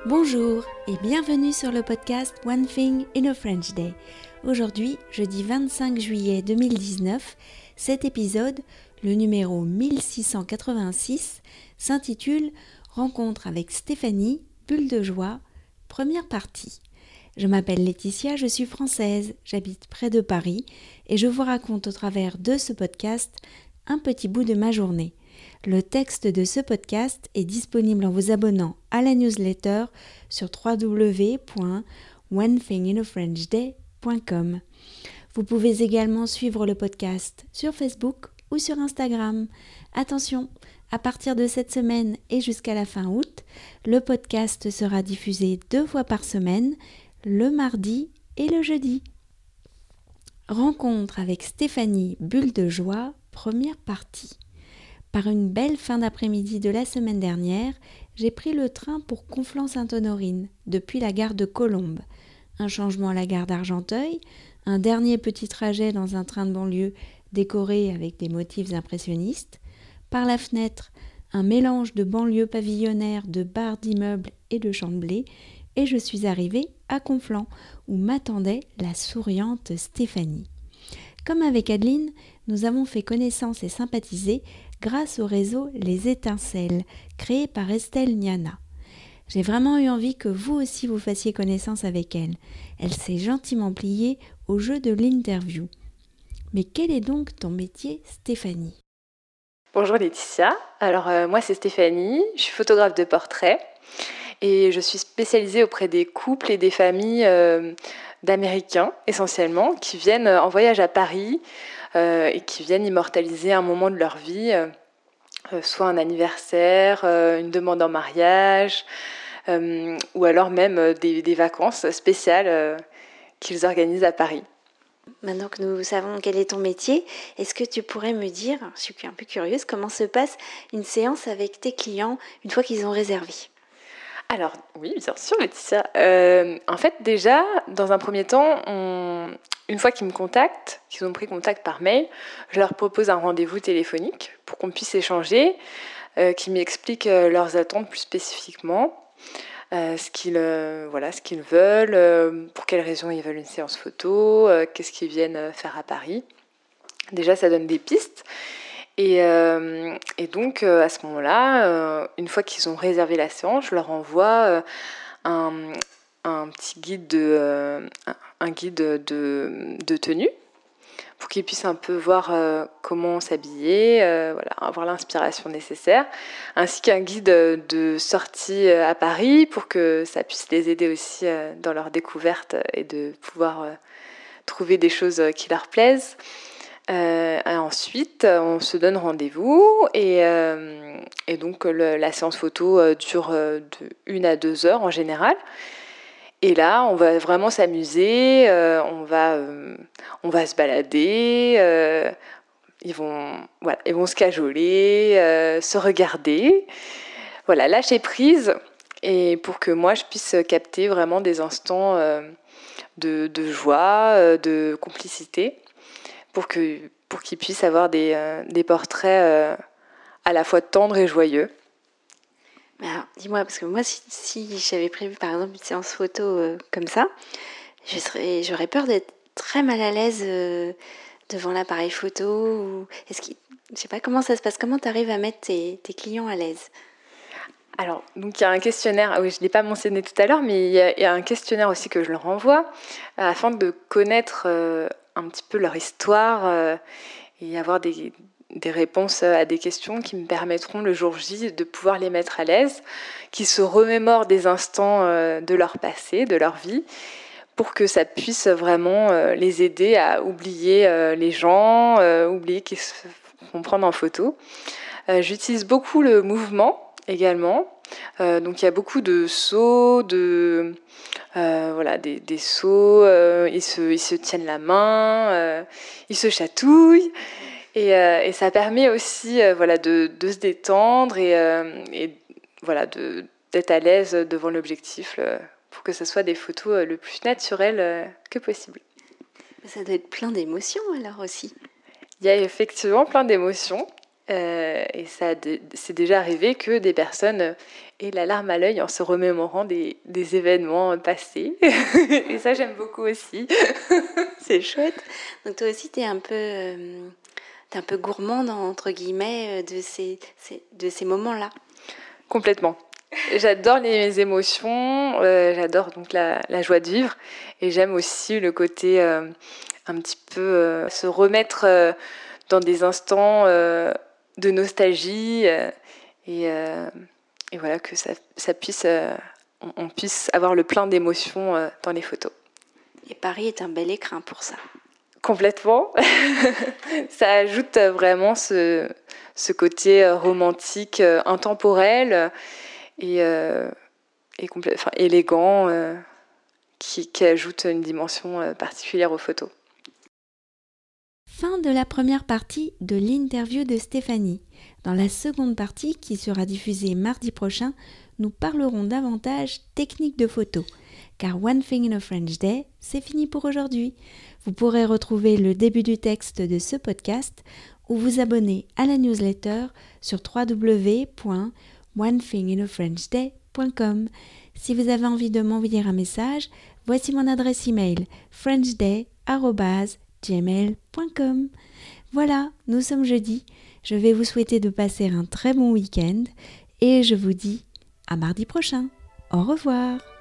Bonjour et bienvenue sur le podcast One Thing in a French Day. Aujourd'hui, jeudi 25 juillet 2019, cet épisode, le numéro 1686, s'intitule Rencontre avec Stéphanie, bulle de joie, première partie. Je m'appelle Laetitia, je suis française, j'habite près de Paris et je vous raconte au travers de ce podcast un petit bout de ma journée. Le texte de ce podcast est disponible en vous abonnant à la newsletter sur www.onethinginafrenchday.com. Vous pouvez également suivre le podcast sur Facebook ou sur Instagram. Attention, à partir de cette semaine et jusqu'à la fin août, le podcast sera diffusé 2 fois par semaine, le mardi et le jeudi. Rencontre avec Stéphanie, bulle de joie, première partie. Par une belle fin d'après-midi de la semaine dernière, j'ai pris le train pour Conflans-Sainte-Honorine, depuis la gare de Colombes. Un changement à la gare d'Argenteuil, un dernier petit trajet dans un train de banlieue décoré avec des motifs impressionnistes. Par la fenêtre, un mélange de banlieue pavillonnaire, de bars d'immeubles et de champs de blé, et je suis arrivée à Conflans, où m'attendait la souriante Stéphanie. Comme avec Adeline, nous avons fait connaissance et sympathisé grâce au réseau Les Étincelles, créé par Estelle Niana. J'ai vraiment eu envie que vous aussi vous fassiez connaissance avec elle. Elle s'est gentiment pliée au jeu de l'interview. Mais quel est donc ton métier, Stéphanie ? Bonjour Laetitia, alors moi c'est Stéphanie, je suis photographe de portrait et je suis spécialisée auprès des couples et des familles d'Américains essentiellement qui viennent en voyage à Paris et qui viennent immortaliser un moment de leur vie, soit un anniversaire, une demande en mariage ou alors même des vacances spéciales qu'ils organisent à Paris. Maintenant que nous savons quel est ton métier, est-ce que tu pourrais me dire, je suis un peu curieuse, comment se passe une séance avec tes clients une fois qu'ils ont réservé ? Alors, oui, bien sûr, Laetitia. En fait, déjà, dans un premier temps, une fois qu'ils me contactent, qu'ils ont pris contact par mail, je leur propose un rendez-vous téléphonique pour qu'on puisse échanger, qu'ils m'expliquent leurs attentes plus spécifiquement, ce qu'ils veulent, pour quelles raisons ils veulent une séance photo, qu'est-ce qu'ils viennent faire à Paris. Déjà, ça donne des pistes. Et donc, à ce moment-là, une fois qu'ils ont réservé la séance, je leur envoie un petit guide de tenue pour qu'ils puissent un peu voir comment s'habiller, avoir l'inspiration nécessaire, ainsi qu'un guide de sortie à Paris pour que ça puisse les aider aussi dans leur découverte et de pouvoir trouver des choses qui leur plaisent. Ensuite, on se donne rendez-vous et donc la séance photo dure de 1 à 2 heures en général. Et là, on va vraiment s'amuser, on va se balader, ils vont se cajoler, se regarder, lâcher prise, et pour que moi je puisse capter vraiment des instants de joie, de complicité, pour qu'ils puissent avoir des portraits à la fois tendres et joyeux. Alors, dis-moi, parce que moi, si j'avais prévu par exemple une séance photo comme ça, j'aurais peur d'être très mal à l'aise devant l'appareil photo. Ou je sais pas comment ça se passe. Comment tu arrives à mettre tes clients à l'aise ? Alors, donc il y a un questionnaire, oui, je ne l'ai pas mentionné tout à l'heure, mais il y a un questionnaire aussi que je leur envoie afin de connaître un petit peu leur histoire et avoir des réponses à des questions qui me permettront le jour J de pouvoir les mettre à l'aise, qui se remémorent des instants de leur passé, de leur vie, pour que ça puisse vraiment les aider à oublier les gens, oublier qu'ils se font prendre en photo. J'utilise beaucoup le mouvement également. Donc il y a beaucoup de sauts, des sauts, ils se tiennent la main, ils se chatouillent. Et ça permet aussi de se détendre et d'être à l'aise devant l'objectif pour que ce soit des photos le plus naturelles que possible. Ça doit être plein d'émotions alors aussi. Il y a effectivement plein d'émotions. Et c'est déjà arrivé que des personnes aient la larme à l'œil en se remémorant des événements passés. Et ça, j'aime beaucoup aussi. C'est chouette. Donc toi aussi, t'es un peu gourmande, entre guillemets, de ces moments-là. Complètement. J'adore les émotions, j'adore donc la joie de vivre. Et j'aime aussi le côté un petit peu se remettre dans des instants de nostalgie et voilà, que ça puisse, on puisse avoir le plein d'émotions dans les photos. Et Paris est un bel écrin pour ça. Complètement. Ça ajoute vraiment ce côté romantique, intemporel et élégant qui ajoute une dimension particulière aux photos. Fin de la première partie de l'interview de Stéphanie. Dans la seconde partie, qui sera diffusée mardi prochain, nous parlerons davantage technique de photo. Car One Thing in a French Day, c'est fini pour aujourd'hui. Vous pourrez retrouver le début du texte de ce podcast ou vous abonner à la newsletter sur www.onethinginafrenchday.com. Si vous avez envie de m'envoyer un message, voici mon adresse email frenchday@gmail.com. Voilà, nous sommes jeudi. Je vais vous souhaiter de passer un très bon week-end et je vous dis à mardi prochain. Au revoir.